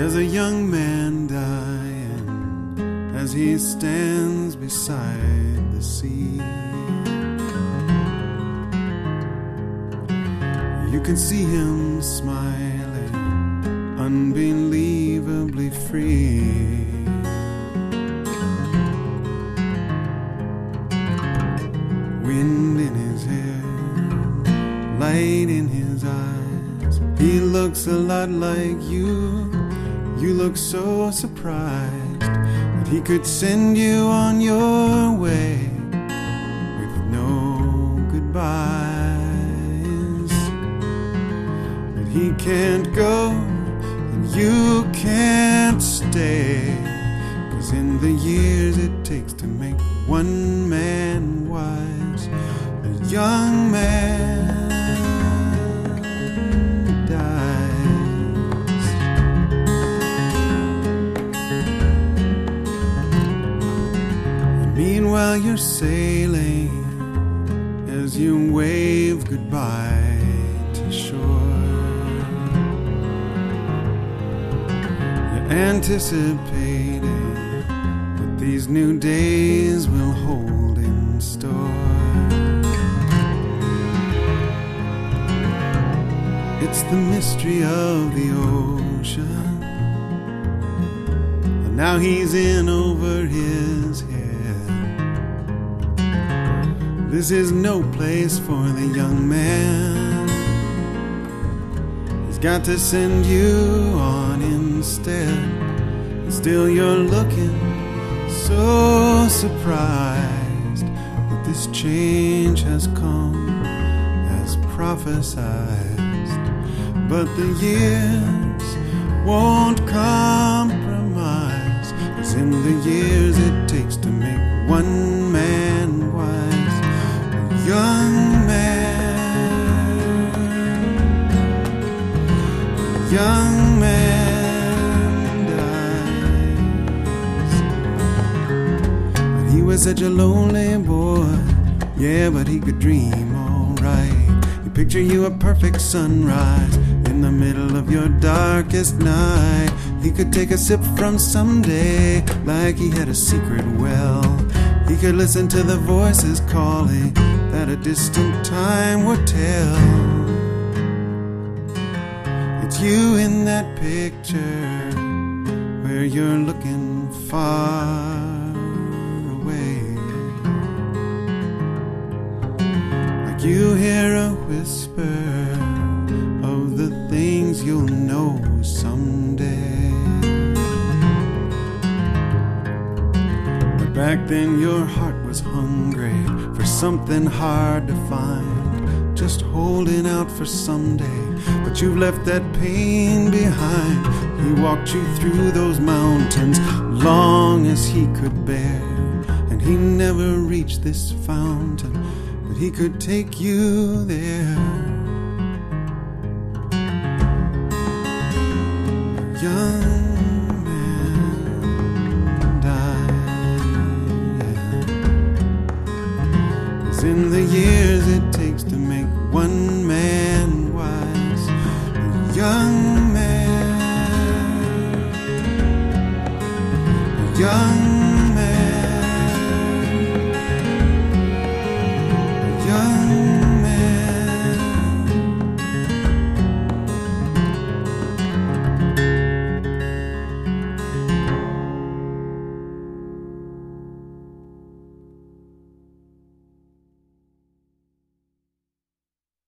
There's a young man dying as he stands beside the sea. You can see him smiling, unbelievably free. Wind in his hair, light in his eyes. He looks a lot like you. You look so surprised that he could send you on your way with no goodbyes. But he can't go and you can't stay, 'cause in the years it takes to make one man wise, a young man dies. And meanwhile you're sailing as you wave goodbye to shore. You're anticipating what these new days will hold in store. It's the mystery of the ocean, and now he's in over his head. This is no place for the young man. He's got to send you on instead. And still you're looking so surprised that this change has come as prophesied. But the years won't compromise, 'cause in the years it takes to make one man wise, a young man, a young man dies. But he was such a lonely boy, yeah, but he could dream alright. You picture you a perfect sunrise in the middle of your darkest night. He could take a sip from someday like he had a secret well. He could listen to the voices calling that a distant time would tell. It's you in that picture where you're looking far away. Like you hear a whisper of the things you'll know someday. But back then your heart was hungry for something hard to find, just holding out for someday. But you've left that pain behind. He walked you through those mountains long as he could bear, and he never reached this fountain, but he could take you there. Young man died, 'cause in the years it takes to make one